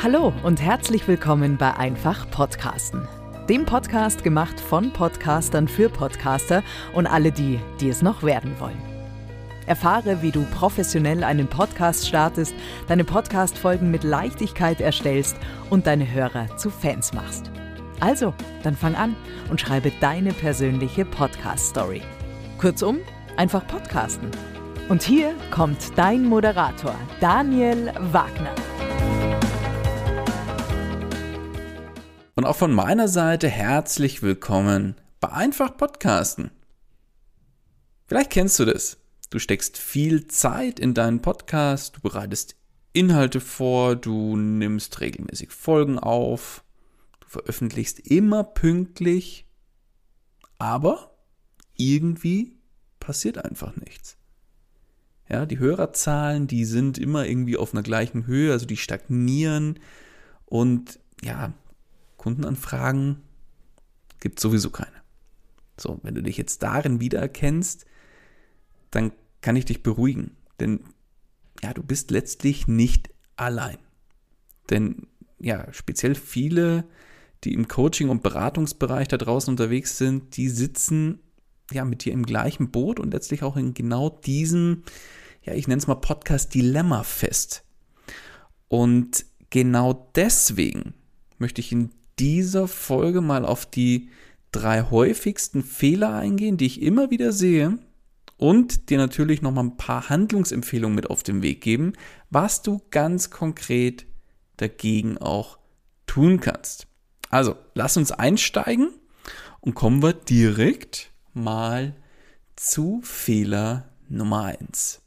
Hallo und herzlich willkommen bei Einfach Podcasten. Dem Podcast gemacht von Podcastern für Podcaster und alle die, die es noch werden wollen. Erfahre, wie du professionell einen Podcast startest, deine Podcast-Folgen mit Leichtigkeit erstellst und deine Hörer zu Fans machst. Also, dann fang an und schreibe deine persönliche Podcast-Story. Kurzum, einfach podcasten. Und hier kommt dein Moderator, Daniel Wagner. Und auch von meiner Seite herzlich willkommen bei Einfach Podcasten. Vielleicht kennst du das. Du steckst viel Zeit in deinen Podcast, du bereitest Inhalte vor, du nimmst regelmäßig Folgen auf, du veröffentlichst immer pünktlich, aber irgendwie passiert einfach nichts. Ja, die Hörerzahlen, die sind immer irgendwie auf einer gleichen Höhe, also die stagnieren und ja, Kundenanfragen gibt es sowieso keine. So, wenn du dich jetzt darin wiedererkennst, dann kann ich dich beruhigen, denn ja, du bist letztlich nicht allein. Denn ja, speziell viele, die im Coaching- und Beratungsbereich da draußen unterwegs sind, die sitzen ja mit dir im gleichen Boot und letztlich auch in genau diesem, ja, ich nenne es mal Podcast-Dilemma fest. Und genau deswegen möchte ich in dieser Folge mal auf die 3 häufigsten Fehler eingehen, die ich immer wieder sehe und dir natürlich noch mal ein paar Handlungsempfehlungen mit auf den Weg geben, was du ganz konkret dagegen auch tun kannst. Also, lass uns einsteigen und kommen wir direkt mal zu Fehler Nummer 1.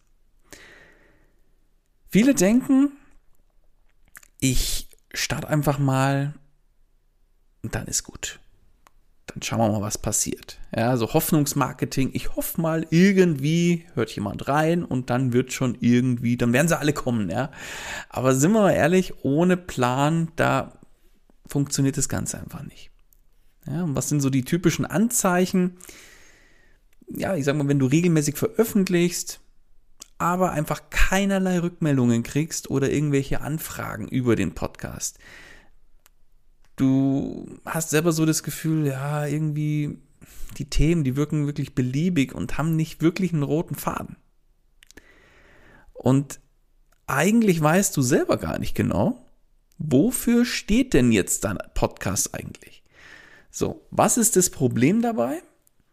Viele denken, ich starte einfach mal und dann ist gut. Dann schauen wir mal, was passiert. Ja, so Hoffnungsmarketing. Ich hoffe mal, irgendwie hört jemand rein und dann wird schon irgendwie, dann werden sie alle kommen, ja. Aber sind wir mal ehrlich, ohne Plan, da funktioniert das Ganze einfach nicht. Ja, und was sind so die typischen Anzeichen? Ja, ich sag mal, wenn du regelmäßig veröffentlichst, aber einfach keinerlei Rückmeldungen kriegst oder irgendwelche Anfragen über den Podcast. Du hast selber so das Gefühl, ja, irgendwie die Themen, die wirken wirklich beliebig und haben nicht wirklich einen roten Faden. Und eigentlich weißt du selber gar nicht genau, wofür steht denn jetzt dein Podcast eigentlich? So, was ist das Problem dabei?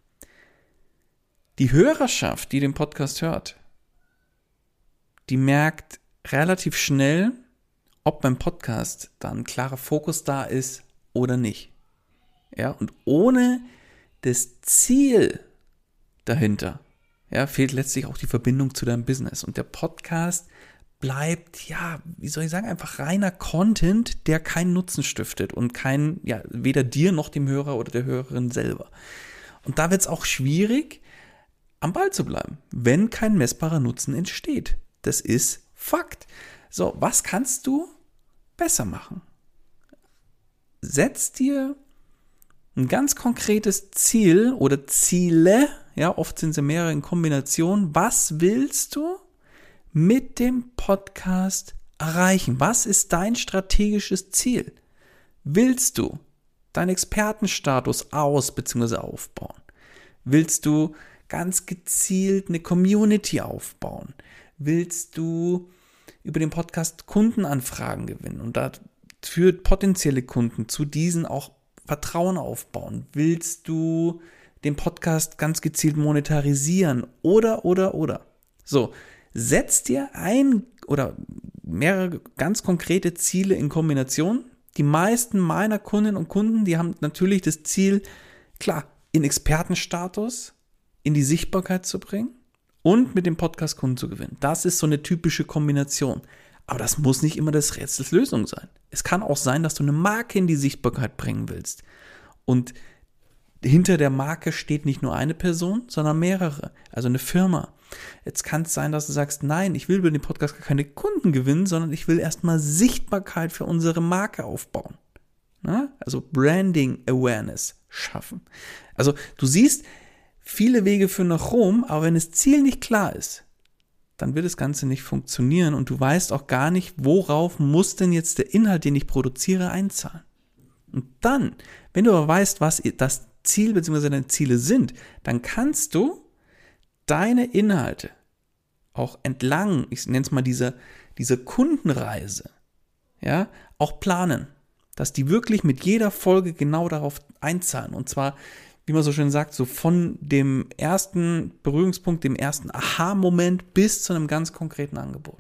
Die Hörerschaft, die den Podcast hört, die merkt relativ schnell, ob beim Podcast da ein klarer Fokus da ist oder nicht. Ja, und ohne das Ziel dahinter, ja, fehlt letztlich auch die Verbindung zu deinem Business. Und der Podcast bleibt, ja, wie soll ich sagen, einfach reiner Content, der keinen Nutzen stiftet und keinen, ja, weder dir noch dem Hörer oder der Hörerin selber. Und da wird es auch schwierig, am Ball zu bleiben, wenn kein messbarer Nutzen entsteht. Das ist Fakt. So, was kannst du besser machen? Setz dir ein ganz konkretes Ziel oder Ziele, ja, oft sind sie mehrere in Kombination. Was willst du mit dem Podcast erreichen? Was ist dein strategisches Ziel? Willst du deinen Expertenstatus bzw. aufbauen? Willst du ganz gezielt eine Community aufbauen? Willst du über den Podcast Kundenanfragen gewinnen und dafür potenzielle Kunden zu diesen auch Vertrauen aufbauen? Willst du den Podcast ganz gezielt monetarisieren? Oder. So, setz dir ein oder mehrere ganz konkrete Ziele in Kombination. Die meisten meiner Kundinnen und Kunden, die haben natürlich das Ziel, klar, in Expertenstatus, in die Sichtbarkeit zu bringen und mit dem Podcast Kunden zu gewinnen. Das ist so eine typische Kombination. Aber das muss nicht immer das Rätsels Lösung sein. Es kann auch sein, dass du eine Marke in die Sichtbarkeit bringen willst. Und hinter der Marke steht nicht nur eine Person, sondern mehrere. Also eine Firma. Jetzt kann es sein, dass du sagst, nein, ich will über den Podcast gar keine Kunden gewinnen, sondern ich will erstmal Sichtbarkeit für unsere Marke aufbauen. Na? Also Branding Awareness schaffen. Also du siehst, viele Wege führen nach Rom, aber wenn das Ziel nicht klar ist, dann wird das Ganze nicht funktionieren und du weißt auch gar nicht, worauf muss denn jetzt der Inhalt, den ich produziere, einzahlen. Und dann, wenn du aber weißt, was das Ziel bzw. deine Ziele sind, dann kannst du deine Inhalte auch entlang, ich nenne es mal diese Kundenreise, ja, auch planen, dass die wirklich mit jeder Folge genau darauf einzahlen. Und zwar, wie man so schön sagt, so von dem ersten Berührungspunkt, dem ersten Aha-Moment bis zu einem ganz konkreten Angebot.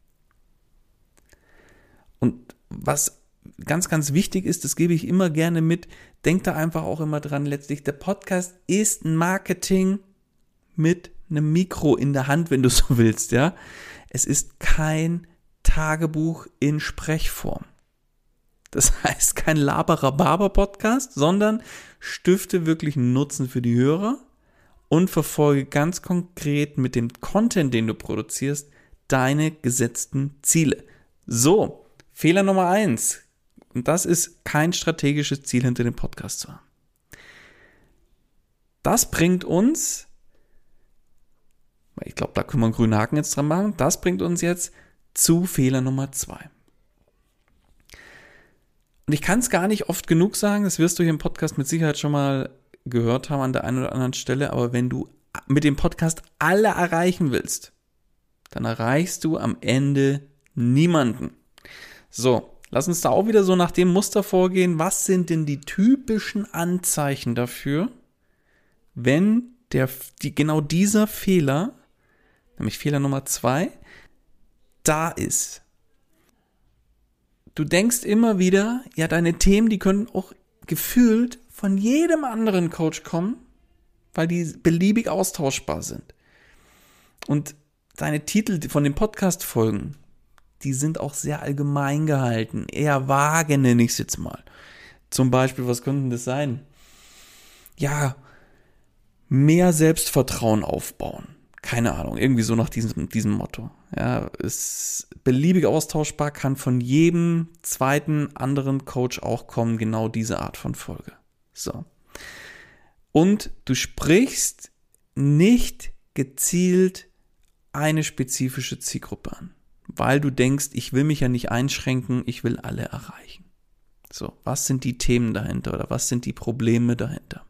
Und was ganz, ganz wichtig ist, das gebe ich immer gerne mit, denk da einfach auch immer dran, letztlich der Podcast ist ein Marketing mit einem Mikro in der Hand, wenn du so willst, ja. Es ist kein Tagebuch in Sprechform. Das heißt kein Laber-Rhabarber-Podcast, sondern stifte wirklich einen Nutzen für die Hörer und verfolge ganz konkret mit dem Content, den du produzierst, deine gesetzten Ziele. So, Fehler Nummer 1. Und das ist kein strategisches Ziel hinter dem Podcast zu haben. Das bringt uns, ich glaube, da können wir einen grünen Haken jetzt dran machen, das bringt uns jetzt zu Fehler Nummer 2. Und ich kann es gar nicht oft genug sagen, das wirst du hier im Podcast mit Sicherheit schon mal gehört haben an der einen oder anderen Stelle, aber wenn du mit dem Podcast alle erreichen willst, dann erreichst du am Ende niemanden. So, lass uns da auch wieder so nach dem Muster vorgehen. Was sind denn die typischen Anzeichen dafür, wenn genau dieser Fehler, nämlich Fehler Nummer 2, da ist? Du denkst immer wieder, ja, deine Themen, die können auch gefühlt von jedem anderen Coach kommen, weil die beliebig austauschbar sind. Und deine Titel von den Podcast-Folgen, die sind auch sehr allgemein gehalten, eher vage, nenne ich es jetzt mal. Zum Beispiel, was könnten das sein? Ja, mehr Selbstvertrauen aufbauen. Keine Ahnung, irgendwie so nach diesem Motto. Ja, ist beliebig austauschbar, kann von jedem zweiten anderen Coach auch kommen, genau diese Art von Folge. So. Und du sprichst nicht gezielt eine spezifische Zielgruppe an, weil du denkst, ich will mich ja nicht einschränken, ich will alle erreichen. So, was sind die Themen dahinter oder was sind die Probleme dahinter?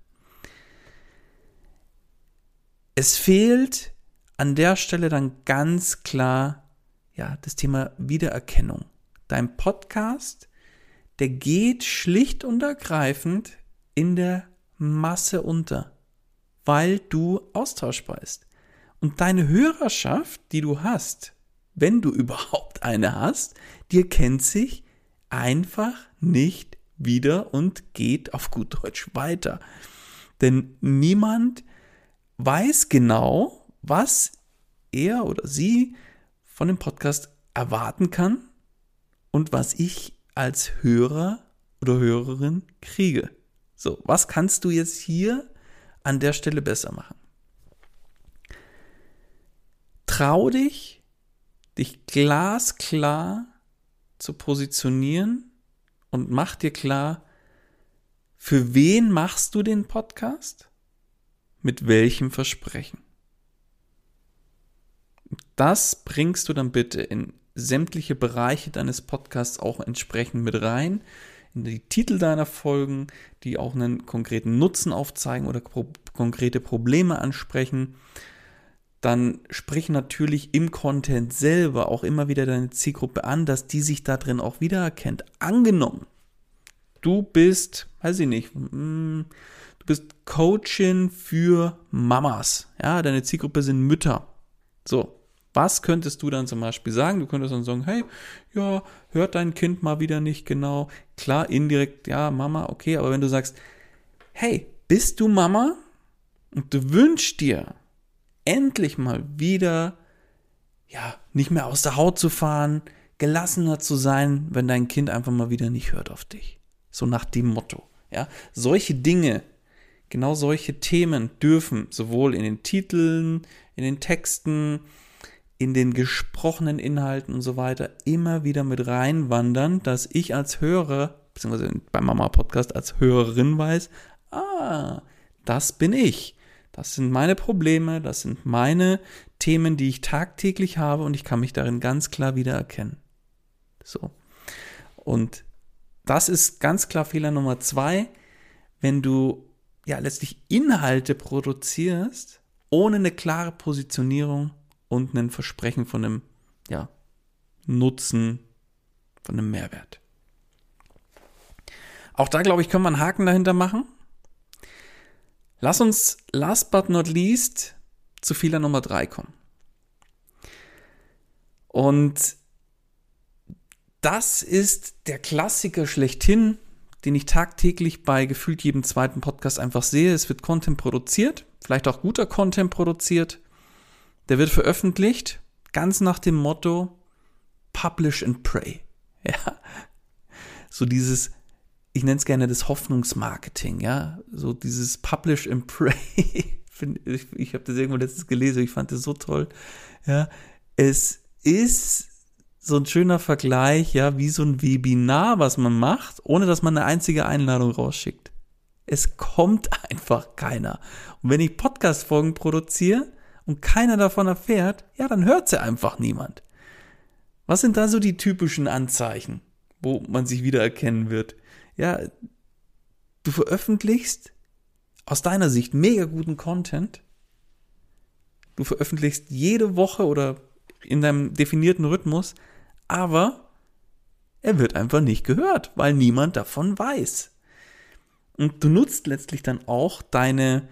Es fehlt an der Stelle dann ganz klar, ja, das Thema Wiedererkennung. Dein Podcast, der geht schlicht und ergreifend in der Masse unter, weil du austauschbar bist. Und deine Hörerschaft, die du hast, wenn du überhaupt eine hast, die erkennt sich einfach nicht wieder und geht auf gut Deutsch weiter. Denn niemand weiß genau, was er oder sie von dem Podcast erwarten kann und was ich als Hörer oder Hörerin kriege. So, was kannst du jetzt hier an der Stelle besser machen? Trau dich glasklar zu positionieren und mach dir klar, für wen machst du den Podcast? Mit welchem Versprechen? Das bringst du dann bitte in sämtliche Bereiche deines Podcasts auch entsprechend mit rein, in die Titel deiner Folgen, die auch einen konkreten Nutzen aufzeigen oder konkrete Probleme ansprechen. Dann sprich natürlich im Content selber auch immer wieder deine Zielgruppe an, dass die sich da drin auch wiedererkennt. Angenommen, du bist, weiß ich nicht, du bist Coachin für Mamas. Ja, deine Zielgruppe sind Mütter. So, was könntest du dann zum Beispiel sagen? Du könntest dann sagen, hey, ja, hört dein Kind mal wieder nicht genau. Klar, indirekt, ja, Mama, okay, aber wenn du sagst, hey, bist du Mama und du wünschst dir endlich mal wieder, ja, nicht mehr aus der Haut zu fahren, gelassener zu sein, wenn dein Kind einfach mal wieder nicht hört auf dich. So nach dem Motto, ja. Solche Dinge, genau solche Themen dürfen sowohl in den Titeln, in den Texten, in den gesprochenen Inhalten und so weiter immer wieder mit reinwandern, dass ich als Hörer, beziehungsweise beim Mama-Podcast als Hörerin weiß, das bin ich. Das sind meine Probleme, das sind meine Themen, die ich tagtäglich habe und ich kann mich darin ganz klar wiedererkennen. So. Und das ist ganz klar Fehler Nummer 2, wenn du ja letztlich Inhalte produzierst, ohne eine klare Positionierung und ein Versprechen von einem Nutzen, von einem Mehrwert. Auch da, glaube ich, können wir einen Haken dahinter machen. Lass uns last but not least zu Fehler Nummer 3 kommen. Und das ist der Klassiker schlechthin, den ich tagtäglich bei gefühlt jedem zweiten Podcast einfach sehe. Es wird Content produziert, vielleicht auch guter Content produziert. Der wird veröffentlicht, ganz nach dem Motto Publish and Pray. Ja, so dieses, ich nenne es gerne das Hoffnungsmarketing, ja, so dieses Publish and Pray. Ich habe das irgendwo letztens gelesen, ich fand das so toll. Ja, es ist so ein schöner Vergleich, ja, wie so ein Webinar, was man macht, ohne dass man eine einzige Einladung rausschickt. Es kommt einfach keiner. Und wenn ich Podcast-Folgen produziere und keiner davon erfährt, ja, dann hört sie einfach niemand. Was sind da so die typischen Anzeichen, wo man sich wiedererkennen wird? Ja, du veröffentlichst aus deiner Sicht mega guten Content. Du veröffentlichst jede Woche oder in deinem definierten Rhythmus, aber er wird einfach nicht gehört, weil niemand davon weiß. Und du nutzt letztlich dann auch deinen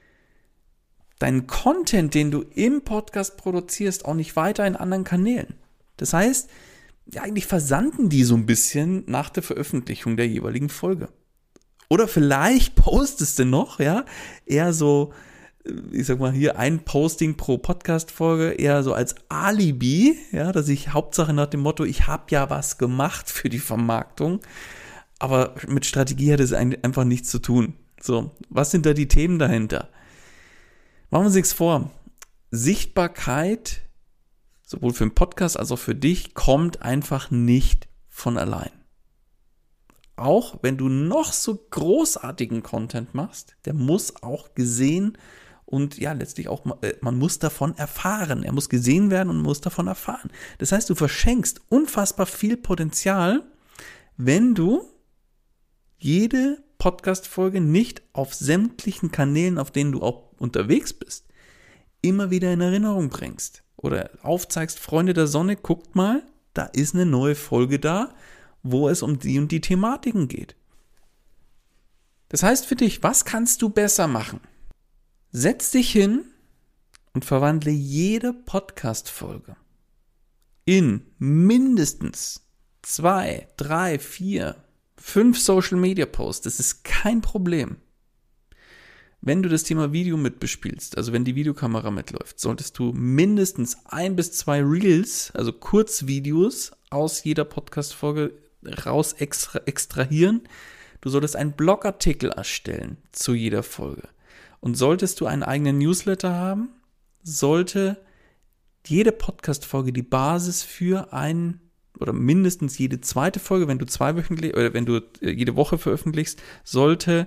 Content, den du im Podcast produzierst, auch nicht weiter in anderen Kanälen. Das heißt, ja, eigentlich versanden die so ein bisschen nach der Veröffentlichung der jeweiligen Folge. Oder vielleicht postest du noch, ja, eher so, ich sag mal hier, ein Posting pro Podcast-Folge, eher so als Alibi, ja, dass ich Hauptsache nach dem Motto, ich habe ja was gemacht für die Vermarktung, aber mit Strategie hat es einfach nichts zu tun. So, was sind da die Themen dahinter? Machen wir uns nichts vor. Sichtbarkeit, sowohl für den Podcast als auch für dich, kommt einfach nicht von allein. Auch wenn du noch so großartigen Content machst, der muss auch gesehen und ja, letztlich auch, man muss davon erfahren. Er muss gesehen werden und muss davon erfahren. Das heißt, du verschenkst unfassbar viel Potenzial, wenn du jede Podcast-Folge nicht auf sämtlichen Kanälen, auf denen du auch unterwegs bist, immer wieder in Erinnerung bringst. Oder aufzeigst, Freunde der Sonne, guckt mal, da ist eine neue Folge da, wo es um die und die Thematiken geht. Das heißt für dich, was kannst du besser machen? Setz dich hin und verwandle jede Podcast-Folge in mindestens 2, 3, 4, 5 Social-Media-Posts. Das ist kein Problem. Wenn du das Thema Video mitbespielst, also wenn die Videokamera mitläuft, solltest du mindestens 1 bis 2 Reels, also Kurzvideos aus jeder Podcast-Folge raus extrahieren. Du solltest einen Blogartikel erstellen zu jeder Folge. Und solltest du einen eigenen Newsletter haben, sollte jede Podcast-Folge die Basis für oder mindestens jede zweite Folge, wenn du jede Woche veröffentlichst, sollten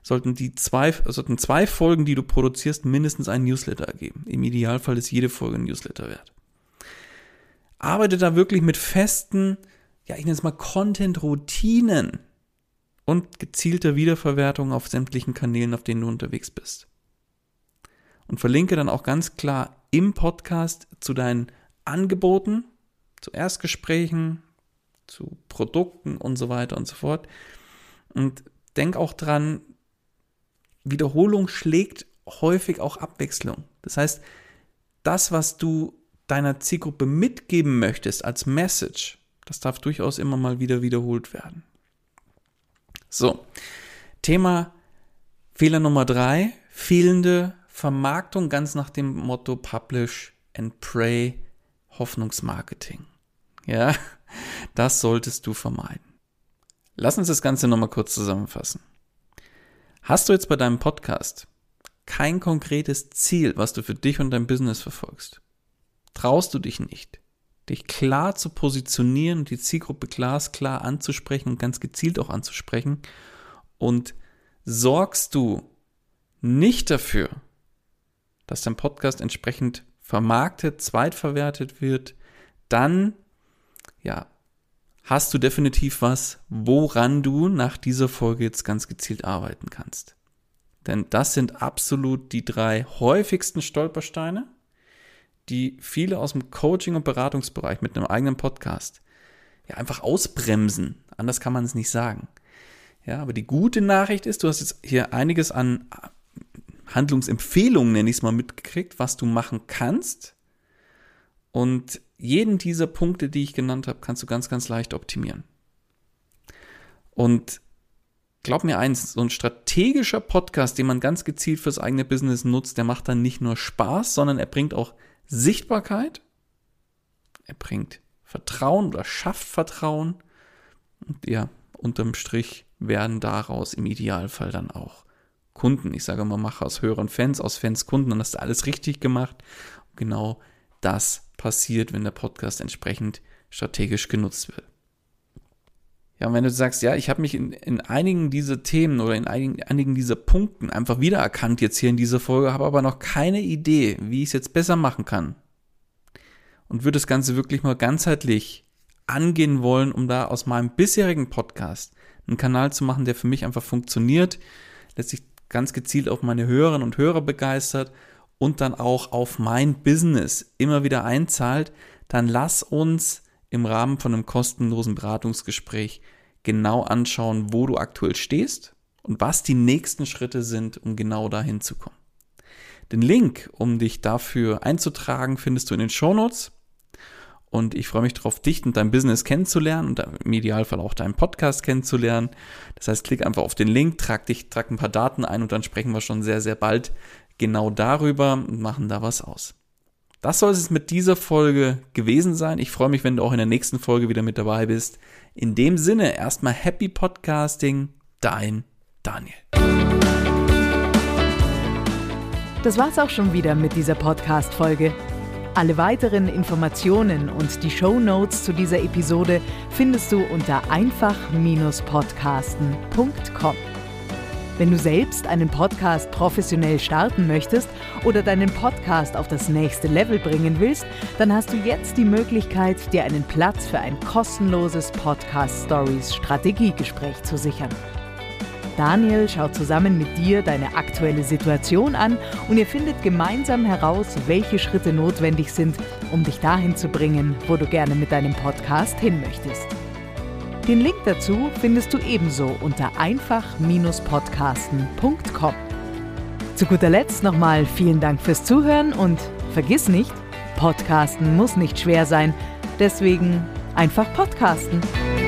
2 Folgen, die du produzierst, mindestens einen Newsletter ergeben. Im Idealfall ist jede Folge ein Newsletter wert. Arbeite da wirklich mit festen, ich nenne es mal Content-Routinen und gezielter Wiederverwertung auf sämtlichen Kanälen, auf denen du unterwegs bist. Und verlinke dann auch ganz klar im Podcast zu deinen Angeboten, zu Erstgesprächen, zu Produkten und so weiter und so fort. Und denk auch dran, Wiederholung schlägt häufig auch Abwechslung. Das heißt, das, was du deiner Zielgruppe mitgeben möchtest als Message, das darf durchaus immer mal wieder wiederholt werden. So, Thema Fehler Nummer 3, fehlende Vermarktung, ganz nach dem Motto Publish and Pray, Hoffnungsmarketing. Ja, das solltest du vermeiden. Lass uns das Ganze nochmal kurz zusammenfassen. Hast du jetzt bei deinem Podcast kein konkretes Ziel, was du für dich und dein Business verfolgst? Traust du dich nicht, dich klar zu positionieren und die Zielgruppe glasklar anzusprechen und ganz gezielt auch anzusprechen? Und sorgst du nicht dafür, dass dein Podcast entsprechend vermarktet, zweitverwertet wird, dann hast du definitiv was, woran du nach dieser Folge jetzt ganz gezielt arbeiten kannst. Denn das sind absolut die 3 häufigsten Stolpersteine, die viele aus dem Coaching- und Beratungsbereich mit einem eigenen Podcast einfach ausbremsen. Anders kann man es nicht sagen. Ja, aber die gute Nachricht ist, du hast jetzt hier einiges an Handlungsempfehlungen, nenne ich es mal, mitgekriegt, was du machen kannst. Und jeden dieser Punkte, die ich genannt habe, kannst du ganz, ganz leicht optimieren. Und glaub mir eins, so ein strategischer Podcast, den man ganz gezielt fürs eigene Business nutzt, der macht dann nicht nur Spaß, sondern er bringt auch Sichtbarkeit, er bringt Vertrauen oder schafft Vertrauen und unterm Strich werden daraus im Idealfall dann auch Kunden. Ich sage immer, mache aus Hörern Fans, aus Fans Kunden, dann hast du alles richtig gemacht. Und genau das passiert, wenn der Podcast entsprechend strategisch genutzt wird. Ja, und wenn du sagst, ich habe mich in einigen dieser Themen oder in einigen dieser Punkten einfach wiedererkannt jetzt hier in dieser Folge, habe aber noch keine Idee, wie ich es jetzt besser machen kann und würde das Ganze wirklich mal ganzheitlich angehen wollen, um da aus meinem bisherigen Podcast einen Kanal zu machen, der für mich einfach funktioniert, letztlich ganz gezielt auf meine Hörerinnen und Hörer begeistert und dann auch auf mein Business immer wieder einzahlt, dann lass uns im Rahmen von einem kostenlosen Beratungsgespräch genau anschauen, wo du aktuell stehst und was die nächsten Schritte sind, um genau dahin zu kommen. Den Link, um dich dafür einzutragen, findest du in den Shownotes. Und ich freue mich darauf, dich und dein Business kennenzulernen und im Idealfall auch deinen Podcast kennenzulernen. Das heißt, klick einfach auf den Link, trag ein paar Daten ein und dann sprechen wir schon sehr, sehr bald genau darüber und machen da was aus. Das soll es mit dieser Folge gewesen sein. Ich freue mich, wenn du auch in der nächsten Folge wieder mit dabei bist. In dem Sinne, erstmal Happy Podcasting, dein Daniel. Das war's auch schon wieder mit dieser Podcast-Folge. Alle weiteren Informationen und die Shownotes zu dieser Episode findest du unter einfach-podcasten.com. Wenn du selbst einen Podcast professionell starten möchtest oder deinen Podcast auf das nächste Level bringen willst, dann hast du jetzt die Möglichkeit, dir einen Platz für ein kostenloses Podcast-Stories-Strategiegespräch zu sichern. Daniel schaut zusammen mit dir deine aktuelle Situation an und ihr findet gemeinsam heraus, welche Schritte notwendig sind, um dich dahin zu bringen, wo du gerne mit deinem Podcast hin möchtest. Den Link dazu findest du ebenso unter einfach-podcasten.com. Zu guter Letzt nochmal vielen Dank fürs Zuhören und vergiss nicht, Podcasten muss nicht schwer sein, deswegen einfach podcasten.